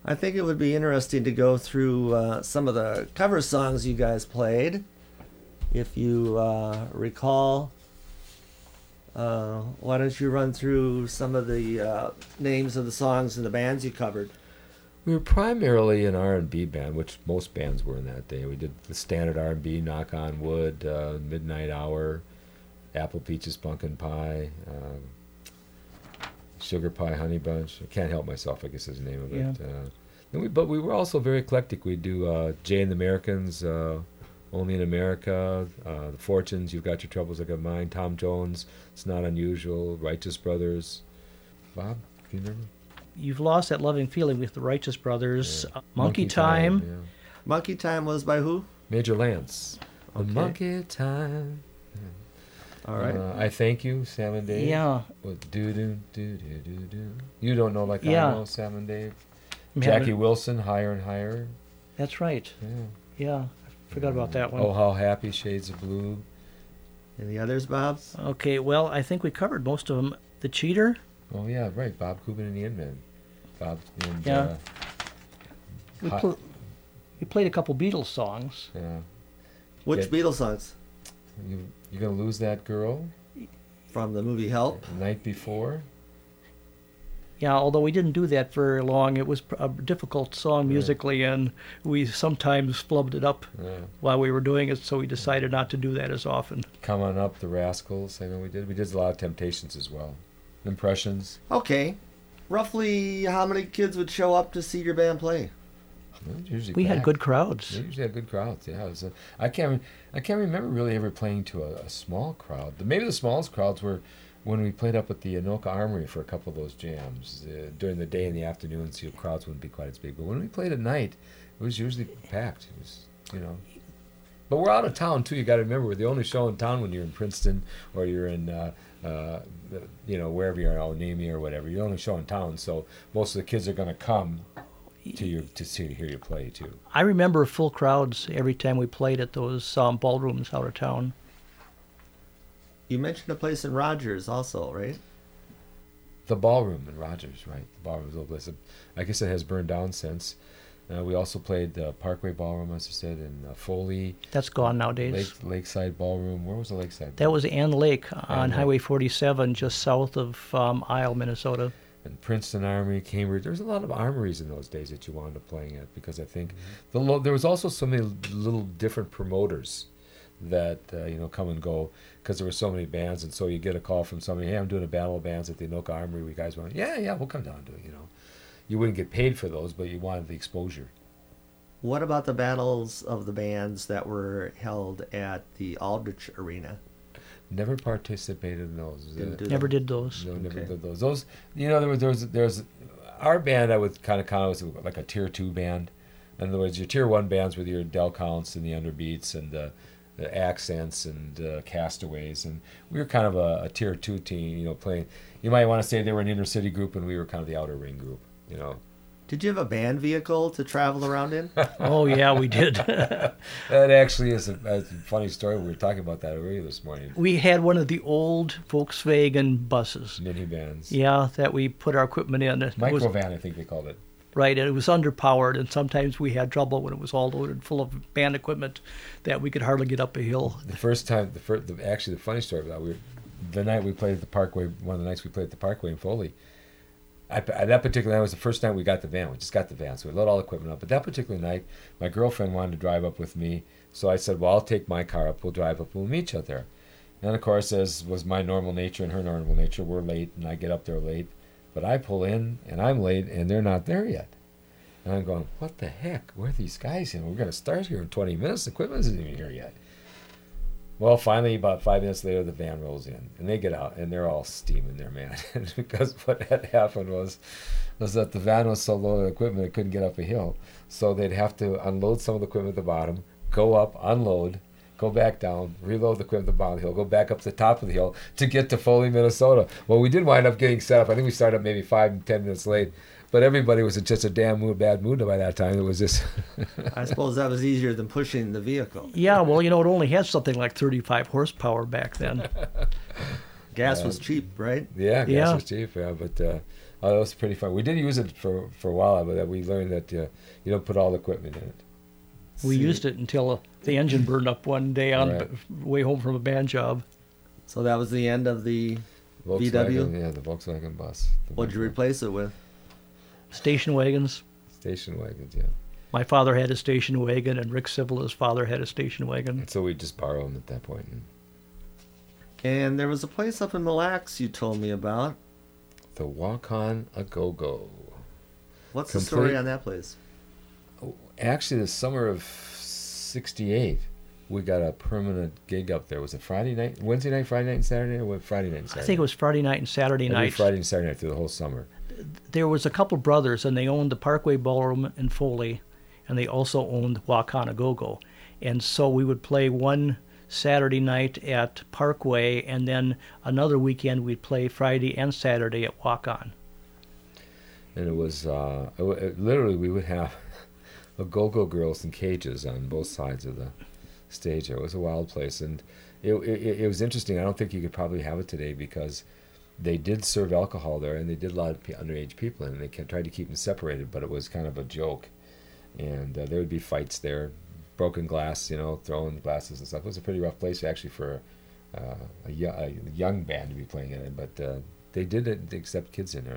I think it would be interesting to go through some of the cover songs you guys played. If you recall, why don't you run through some of the names of the songs and the bands you covered? We were primarily an R&B band, which most bands were in that day. We did the standard R&B, Knock on Wood, Midnight Hour, Apple Peaches Pumpkin Pie, Sugar Pie Honey Bunch. I can't help myself, I guess is the name of it. But we were also very eclectic. We do Jay and the Americans, Only in America, The Fortunes, You've Got Your Troubles, I Got Mine, Tom Jones, It's Not Unusual, Righteous Brothers. Bob, can you remember? You've lost that loving feeling with the Righteous Brothers. Yeah. Monkey Time. Yeah. Monkey Time was by who? Major Lance. Okay. Monkey Time. All right. I Thank You, Sam and Dave. Yeah. With do. You Don't Know Like I Know, Sam and Dave. Yeah. Jackie Wilson, Higher and Higher. That's right. Yeah. I forgot about that one. Oh, How Happy, Shades of Blue. Any others, Bob? Okay, well, I think we covered most of them. The Cheater. Oh, yeah, right. Bob Cuban and the Inmen. Bob and... Yeah. We played a couple Beatles songs. Yeah. Which Beatles songs? You're Gonna Lose That Girl? From the movie Help? The Night Before? Yeah, although we didn't do that very long. It was a difficult song musically, and we sometimes flubbed it up while we were doing it, so we decided not to do that as often. Come On Up, The Rascals, I know we did. We did a lot of Temptations as well. Impressions. Okay. Roughly how many kids would show up to see your band play? We had good crowds. We usually had good crowds, yeah. I can't remember really ever playing to a small crowd. Maybe the smallest crowds were when we played up at the Anoka Armory for a couple of those jams. During the day and the afternoon, so crowds wouldn't be quite as big. But when we played at night, it was usually packed. It was, But we're out of town, too. You got to remember, we're the only show in town when you're in Princeton or you're in, wherever you're, Onemi or whatever. You're the only show in town, so most of the kids are going to come to hear you play, too. I remember full crowds every time we played at those ballrooms out of town. You mentioned a place in Rogers also, right? The ballroom in Rogers, right? The ballroom's old place. I guess it has burned down since. We also played the Parkway Ballroom, as I said, in Foley. That's gone nowadays. Lakeside Ballroom. Where was the Lakeside Ballroom? That was Ann Lake on Highway 47, just south of Isle, Minnesota. And Princeton Armory, Cambridge. There was a lot of armories in those days that you wound up playing at, because I think there was also so many little different promoters that come and go, because there were so many bands, and so you get a call from somebody, hey, I'm doing a battle of bands at the Anoka Armory. We guys want, yeah, we'll come down and do it. You wouldn't get paid for those, but you wanted the exposure. What about the battles of the bands that were held at the Aldrich Arena? Never participated in those. Never did those. No, never did those. Those, there's our band. I would kind of count as like a tier 2 band. In other words, your tier 1 bands with your Del Counts and the Underbeats and the Accents and Castaways, and we were kind of a tier 2 team. Playing. You might want to say they were an inner city group, and we were kind of the outer ring group. Did you have a band vehicle to travel around in? Oh, yeah, we did. That actually is a funny story. We were talking about that earlier this morning. We had one of the old Volkswagen buses. Minivans. Yeah, that we put our equipment in. Microvan, I think they called it. Right, and it was underpowered, and sometimes we had trouble when it was all loaded full of band equipment that we could hardly get up a hill. The first time, actually the funny story about the night we played at the Parkway, one of the nights we played at the Parkway in Foley, that particular night was the first time we got the van. We just got the van, so we loaded all the equipment up. But that particular night, my girlfriend wanted to drive up with me, so I said, well, I'll take my car up, we'll drive up, we'll meet you out there. And of course, as was my normal nature and her normal nature, we're late, and I get up there late. But I pull in, and I'm late, and they're not there yet. And I'm going, what the heck? Where are these guys? We're going to start here in 20 minutes. The equipment isn't even here yet. Well, finally, about 5 minutes later, the van rolls in, and they get out, and they're all steaming there, man. Because what had happened was that the van was so loaded with equipment, it couldn't get up a hill. So they'd have to unload some of the equipment at the bottom, go up, unload, go back down, reload the equipment at the bottom of the hill, go back up to the top of the hill to get to Foley, Minnesota. Well, we did wind up getting set up. I think we started up maybe 5 10 minutes late. But everybody was in just a bad mood by that time. It was just... I suppose that was easier than pushing the vehicle. Yeah, well, it only had something like 35 horsepower back then. Gas was cheap, right? Yeah, gas was cheap, yeah. But Oh, that was pretty fun. We did use it for a while, but we learned that you don't put all the equipment in it. We used it until the engine burned up one day on Right. way home from a band job. So that was the end of the Volkswagen, VW? yeah, the Volkswagen bus. What'd you replace it with? Station wagons. Station wagons, yeah. My father had a station wagon, and Rick Civola's father had a station wagon. And so we just borrow them at that point. And there was a place up in Mille Lacs you told me about. The Walk-On A Go-Go. What's the story on that place? Actually, the summer of '68, we got a permanent gig up there. Was it Friday night, Wednesday night, Friday night, and Saturday, or Friday night and Saturday? I think it was Friday night and Saturday Every night. Friday and Saturday night through the whole summer. There was a couple brothers, and they owned the Parkway Ballroom in Foley, and they also owned Walk-On A Go-Go. And so we would play one Saturday night at Parkway, and then another weekend we'd play Friday and Saturday at Walk-On. And it was literally we would have a go-go girls in cages on both sides of the stage. It was a wild place, and it was interesting. I don't think you could probably have it today because they did serve alcohol there, and they did a lot of underage people, and they tried to keep them separated, but it was kind of a joke. And there would be fights there, broken glass, throwing glasses and stuff. It was a pretty rough place actually for a young band to be playing in it, but they did accept kids in there.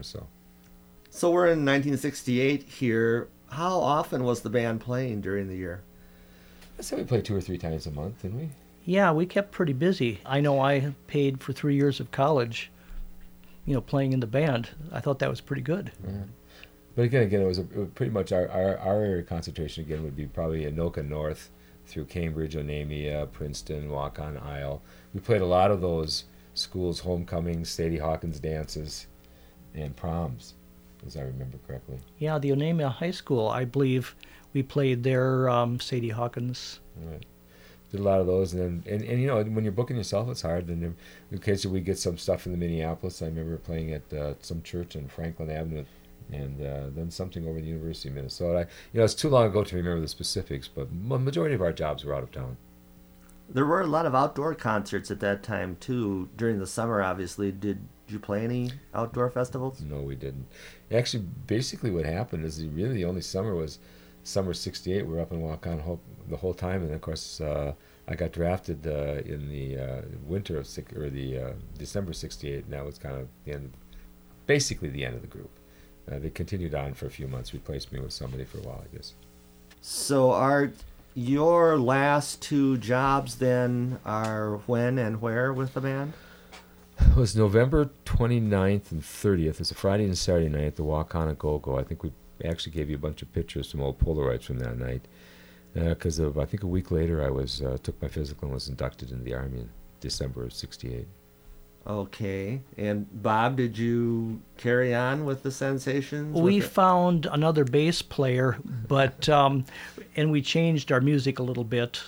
So we're in 1968 here. How often was the band playing during the year? I said we played 2 or 3 times a month, didn't we? Yeah, we kept pretty busy. I know I paid for 3 years of college, playing in the band. I thought that was pretty good. Yeah. But again, it was pretty much our area concentration again would be probably Anoka North through Cambridge, Onamia, Princeton, Walk-On Isle. We played a lot of those schools' homecomings, Sadie Hawkins dances, and proms, as I remember correctly. Yeah, the Onamia High School, I believe we played there, Sadie Hawkins. Right. Did a lot of those, and when you're booking yourself, it's hard. And occasionally we get some stuff in Minneapolis. I remember playing at some church on Franklin Avenue, and then something over the University of Minnesota. It's too long ago to remember the specifics, but majority of our jobs were out of town. There were a lot of outdoor concerts at that time too. During the summer, obviously, did you play any outdoor festivals? No, we didn't. Actually, basically, what happened is really the only summer was summer '68. We were up in Walk-On the whole time, and of course, I got drafted in the winter of December '68, and that was kind of basically the end of the group. They continued on for a few months, replaced me with somebody for a while, I guess. So your last 2 jobs then are when and where with the band? It was November 29th and 30th. It's a Friday and Saturday night at the Walk-On A Go-Go. I think we actually gave you a bunch of pictures, some old Polaroids from that night. Because I think a week later I took my physical and was inducted into the Army in December of '68. Okay. And Bob, did you carry on with the Sensations? We found another bass player, but and we changed our music a little bit,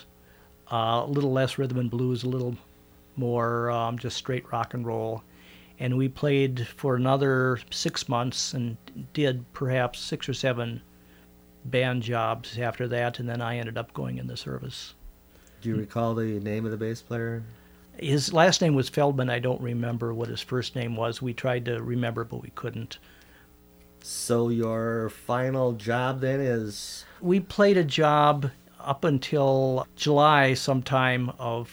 a little less rhythm and blues, a little more just straight rock and roll. And we played for another 6 months and did perhaps 6 or 7 band jobs after that, and then I ended up going in the service. Do you recall the name of the bass player? His last name was Feldman. I don't remember what his first name was. We tried to remember, but we couldn't. So your final job then is? We played a job up until July sometime of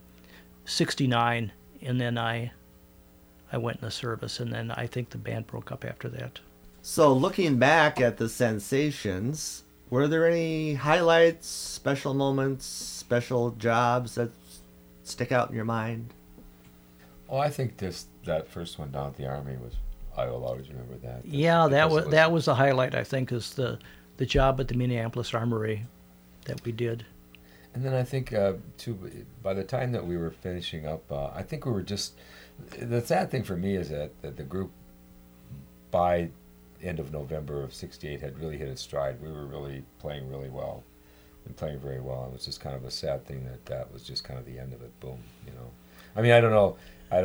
'69, and then I went in the service, and then I think the band broke up after that. So looking back at the Sensations, were there any highlights, special moments, special jobs that stick out in your mind? Oh, I think that first one down at the Army I will always remember that. Yeah, that was a highlight, I think, is the job at the Minneapolis Armory that we did. And then I think, too, by the time that we were finishing up, I think we were just... The sad thing for me is that the group, by end of November of '68, had really hit its stride. We were really playing really well and playing very well. It was just kind of a sad thing that was just kind of the end of it. Boom, I mean, I don't know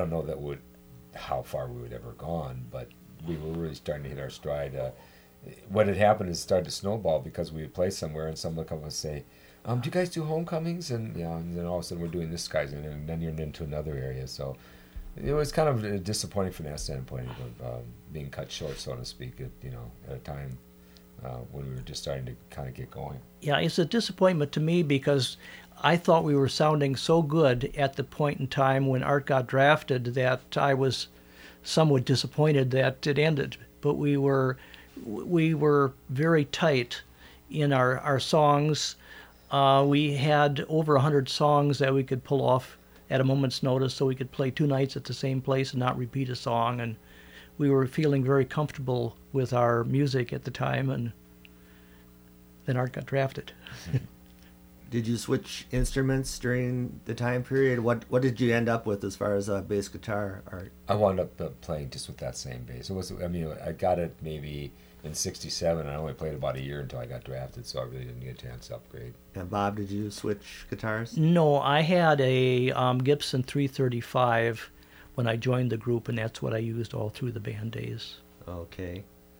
how far we would ever gone, but we were really starting to hit our stride. What had happened is it started to snowball because we would play somewhere and someone would come and say, do you guys do homecomings? And and then all of a sudden we're doing this, guys, and then you're into another area. So It was kind of disappointing from that standpoint of being cut short, so to speak, at a time when we were just starting to kind of get going. Yeah, it's a disappointment to me because I thought we were sounding so good at the point in time when Art got drafted that I was somewhat disappointed that it ended. But we were very tight in our songs. We had over 100 songs that we could pull off at a moment's notice, so we could play 2 nights at the same place and not repeat a song. And we were feeling very comfortable with our music at the time, and then Art got drafted. Did you switch instruments during the time period? What did you end up with as far as bass guitar, Art? I wound up playing just with that same bass. I got it maybe in '67. I only played about a year until I got drafted, so I really didn't get a chance to upgrade. And Bob, did you switch guitars? No, I had a Gibson 335 when I joined the group, and that's what I used all through the band days. Okay.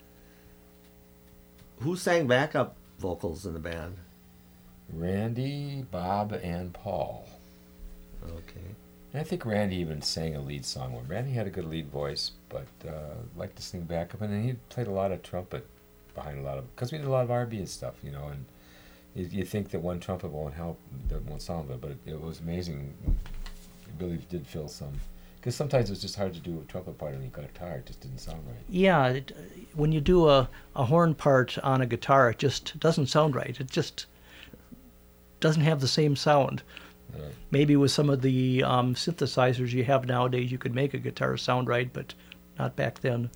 Who sang backup vocals in the band? Randy, Bob, and Paul. Okay. And I think Randy even sang a lead song. When Randy had a good lead voice, but liked to sing backup, and then he played a lot of trumpet behind a lot of, because we did a lot of R&B and stuff, and you think that one trumpet won't help, that won't sound good, but it was amazing. It really did fill some, because sometimes it's just hard to do a trumpet part on a guitar. It just didn't sound right. Yeah, when you do a horn part on a guitar, it just doesn't sound right. It just doesn't have the same sound. Maybe with some of the synthesizers you have nowadays, you could make a guitar sound right, but not back then.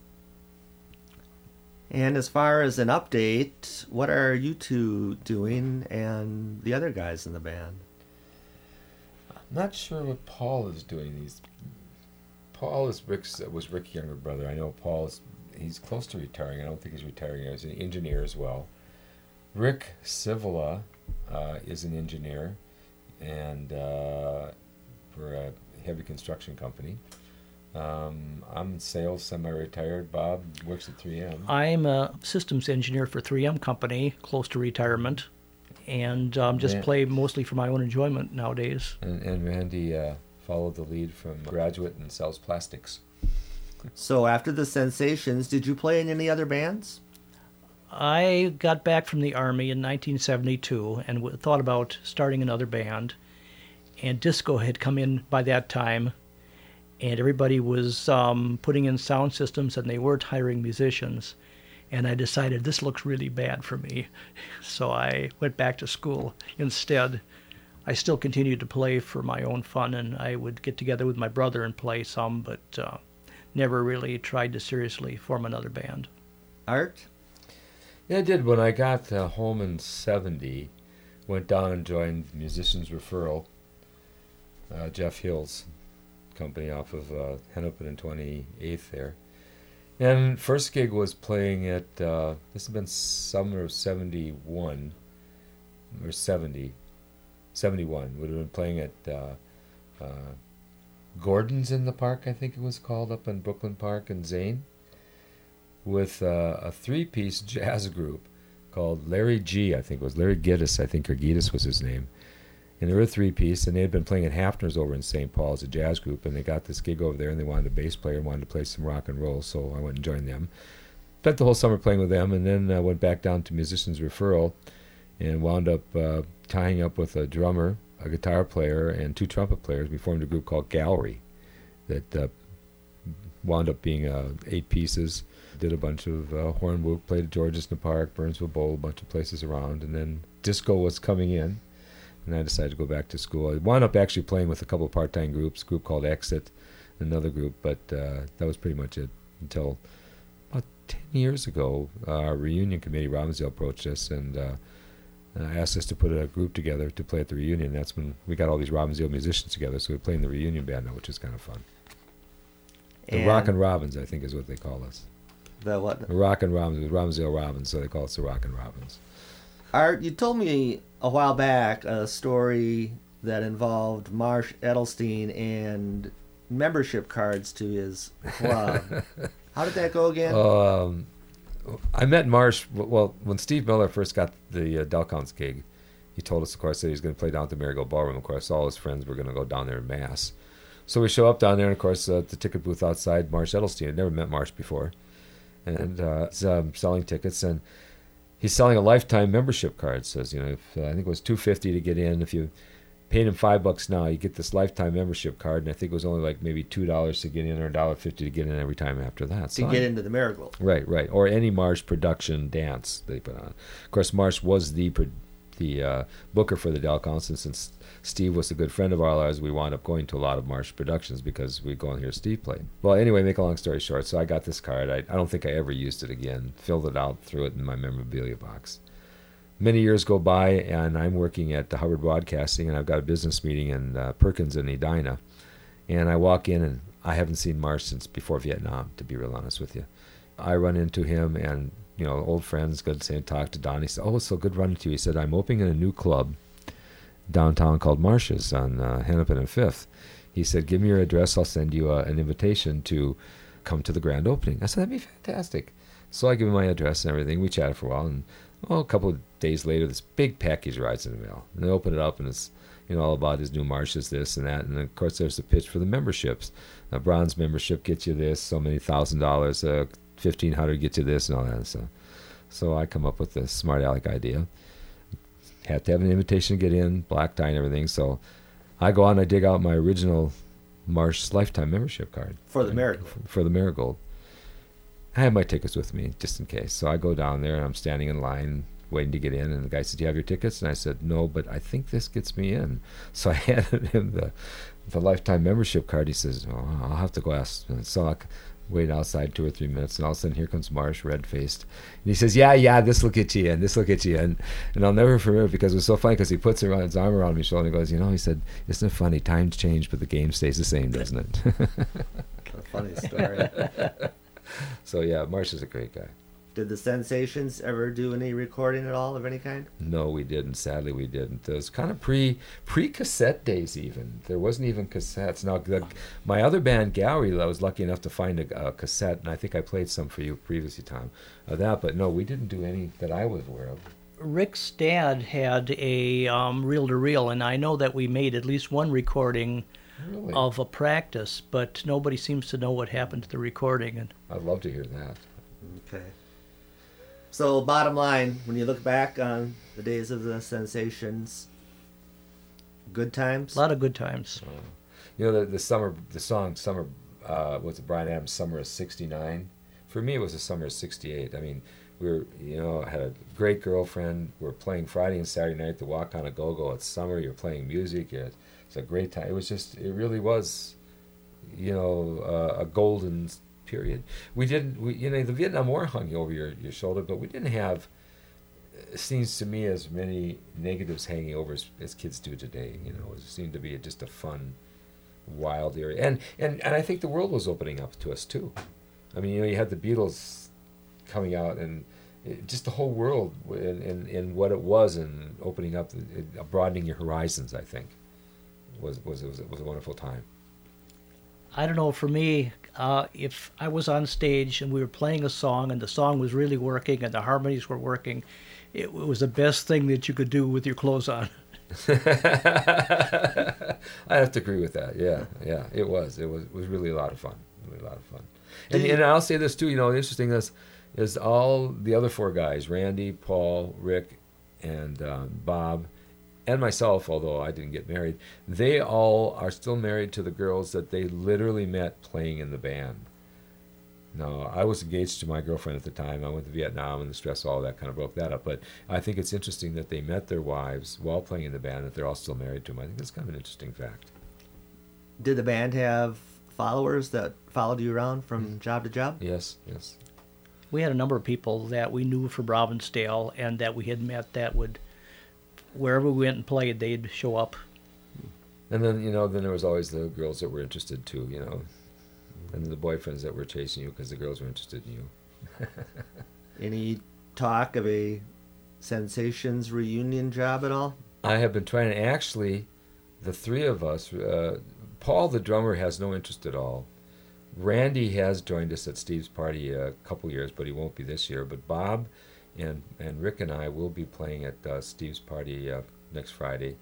And as far as an update, what are you two doing and the other guys in the band? I'm not sure what Paul is doing. Paul was Rick's younger brother. I know he's close to retiring. I don't think he's retiring. He's an engineer as well. Rick Civila is an engineer and for a heavy construction company. I'm in sales, semi-retired. Bob works at 3M. I'm a systems engineer for 3M Company, close to retirement, and just play mostly for my own enjoyment nowadays. And Randy followed the lead from graduate and sells plastics. So after the Sensations, did you play in any other bands? I got back from the Army in 1972 and thought about starting another band. And disco had come in by that time, and everybody was putting in sound systems, and they weren't hiring musicians. And I decided this looks really bad for me, so I went back to school instead. I still continued to play for my own fun, and I would get together with my brother and play some, but never really tried to seriously form another band. Art? Yeah, I did. When I got home in '70, went down and joined Musicians Referral, Jeff Hill's company off of Hennepin and 28th there. And first gig was playing at, this had been summer of 71, or 70, 71. Would have been playing at Gordon's in the Park, I think it was called, up in Brooklyn Park in Zane, with a 3-piece jazz group called Larry G, I think it was Larry Gittes, or Gittes was his name. And they were a 3-piece, and they had been playing at Hafner's over in St. Paul as a jazz group, and they got this gig over there, and they wanted a bass player and wanted to play some rock and roll, so I went and joined them. Spent the whole summer playing with them, and then went back down to Musicians Referral and wound up tying up with a drummer, a guitar player, and 2 trumpet players. We formed a group called Gallery that wound up being 8 pieces. Did a bunch of horn work, played at George's in the Park, Burnsville Bowl, a bunch of places around, and then disco was coming in, and I decided to go back to school. I wound up actually playing with a couple of part-time groups, a group called Exit, another group, but that was pretty much it until about 10 years ago. Our reunion committee, Robbinsdale, approached us and asked us to put a group together to play at the reunion. That's when we got all these Robbinsdale musicians together, so we play in the reunion band now, which is kind of fun. The Rockin' Robins, I think, is what they call us. The what? The Rockin' Robins, Robbinsdale Robins, so they call us the Rockin' Robins. Art, you told me a while back a story that involved Marsh Edelstein and membership cards to his club. How did that go again? I met Marsh, well, when Steve Miller first got the Delcounts gig, he told us, of course, that he was going to play down at the Marigold Ballroom. Of course, all his friends were going to go down there in mass. So we show up down there, and of course, the ticket booth outside, Marsh Edelstein. I'd never met Marsh before. And he's selling tickets, and he's selling a lifetime membership card. Says, if, I think it was $250 to get in. If you paid him $5 now, you get this lifetime membership card, and I think it was only like maybe $2 to get in or $1.50 to get in every time after that. To get into the Marigold. Right, or any Marsh production dance they put on. Of course, Marsh was the booker for the Del Council. Since Steve was a good friend of ours, we wound up going to a lot of Marsh productions because we'd go and hear Steve play. Well, anyway, make a long story short, so I got this card. I don't think I ever used it again. Filled it out, threw it in my memorabilia box. Many years go by, and I'm working at Hubbard Broadcasting, and I've got a business meeting in Perkins and Edina. And I walk in, and I haven't seen Marsh since before Vietnam, to be real honest with you. I run into him, and old friends, good saying, talk to Don. He said, "Oh, it's so good running to you." He said, "I'm opening a new club downtown called Marsh's on Hennepin and 5th. He said, "Give me your address. I'll send you an invitation to come to the grand opening." I said, "That'd be fantastic." So I give him my address and everything. We chatted for a while, and a couple of days later, this big package arrives in the mail. And they open it up, and it's all about his new Marsh's, this and that. And of course, there's the pitch for the memberships. A bronze membership gets you this, so many $1,000. $1,500 gets you this, and all that. So I come up with this smart aleck idea. Had to have an invitation to get in, black tie and everything. So I go on, I dig out my original Marsh lifetime membership card. For the Marigold. For the Marigold. I have my tickets with me, just in case. So I go down there, and I'm standing in line, waiting to get in. And the guy said, "Do you have your tickets?" And I said, "No, but I think this gets me in." So I handed him the lifetime membership card. He says, "Oh, I'll have to go ask." And so I wait outside 2 or 3 minutes, and all of a sudden here comes Marsh, red-faced. And he says, yeah, this will get you in, this will get you in. And I'll never forget it because it was so funny because he puts his arm around my shoulder and goes, he said, "Isn't it funny? Times change, but the game stays the same, doesn't it?" A funny story. So, yeah, Marsh is a great guy. Did the Sensations ever do any recording at all of any kind? No, we didn't. Sadly, we didn't. It was kind of pre-cassette days even. There wasn't even cassettes. Now, my other band, Gallery, I was lucky enough to find a cassette, and I think I played some for you previously, Tom, of that. But no, we didn't do any that I was aware of. Rick's dad had a reel-to-reel, and I know that we made at least one recording Really? of a practice, but nobody seems to know what happened to the recording. And I'd love to hear that. Okay. So, bottom line, when you look back on the days of the Sensations, good times? a lot of good times. The song Summer, what's it, Bryan Adams' Summer of '69? For me, it was the summer of '68. I mean, we were, I had a great girlfriend. We were playing Friday and Saturday night, the Walk on a Go-Go. It's summer, you're playing music. It's a great time. It really was, a golden period. The Vietnam War hung over your shoulder, but we didn't have, it seems to me, as many negatives hanging over as kids do today. It seemed to be just a fun, wild area. And I think the world was opening up to us too. I mean, you had the Beatles coming out, and just the whole world and what it was, and opening up, broadening your horizons, I think, was a wonderful time. I don't know, for me, if I was on stage and we were playing a song and the song was really working and the harmonies were working, it was the best thing that you could do with your clothes on. I have to agree with that. Yeah, it was really a lot of fun. And I'll say this too. The interesting is all the other four guys: Randy, Paul, Rick, and Bob, and myself. Although I didn't get married, they all are still married to the girls that they literally met playing in the band. Now, I was engaged to my girlfriend at the time. I went to Vietnam, and the stress, all that kind of broke that up. But I think it's interesting that they met their wives while playing in the band, that they're all still married to them. I think that's kind of an interesting fact. Did the band have followers that followed you around from job to job? Yes. We had a number of people that we knew from Robbinsdale and that we had met that would, wherever we went and played, they'd show up. And then, then there was always the girls that were interested too, and the boyfriends that were chasing you because the girls were interested in you. Any talk of a Sensations reunion job at all? I have been trying to, actually, the three of us, Paul, the drummer, has no interest at all. Randy has joined us at Steve's party a couple years, but he won't be this year. But Bob and Rick and I will be playing at Steve's party next Friday.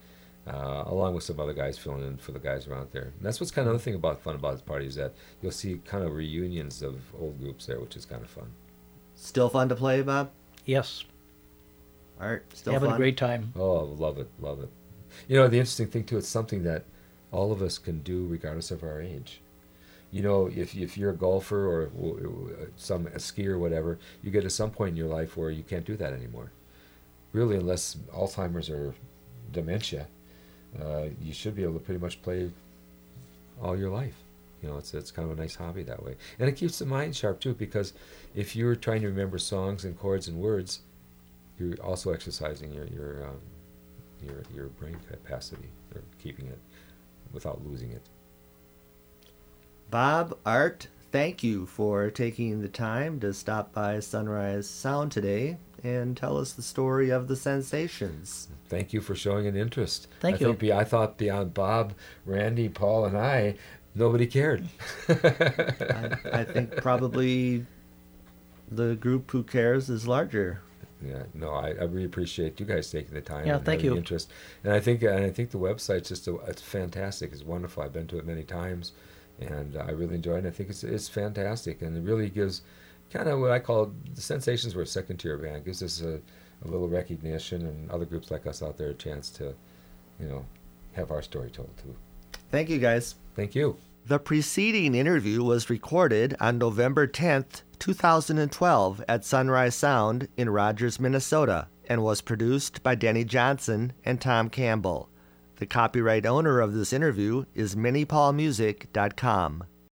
along with some other guys filling in for the guys around there. And that's what's kind of the thing about fun about this party is that you'll see kind of reunions of old groups there, which is kind of fun. Still fun to play, Bob? Yes, Art, still having fun? a great time. Oh, love it, love it. You know, the interesting thing too, it's something that all of us can do regardless of our age. You know, if you're a golfer or a skier or whatever, you get to some point in your life where you can't do that anymore. Really, unless Alzheimer's or dementia, you should be able to pretty much play all your life. You know, it's kind of a nice hobby that way, and it keeps the mind sharp too. Because if you're trying to remember songs and chords and words, you're also exercising your brain capacity, or keeping it without losing it. Bob, Art, thank you for taking the time to stop by Sunrise Sound today and tell us the story of the Sensations. Thank you for showing an interest. Thank you. I thought beyond Bob, Randy, Paul, and I, nobody cared. I think probably the group who cares is larger. Yeah, no, I really appreciate you guys taking the time. Yeah, and thank having you. Interest, and I think the website's it's fantastic. It's wonderful. I've been to it many times, and I really enjoy it. I think it's fantastic, and it really gives kind of what I call the Sensations. Were a second tier band. It gives us a little recognition, and other groups like us out there a chance to, you know, have our story told too. Thank you, guys. Thank you. The preceding interview was recorded on November 10th, 2012 at Sunrise Sound in Rogers, Minnesota, and was produced by Denny Johnson and Tom Campbell. The copyright owner of this interview is MinniePaulMusic.com.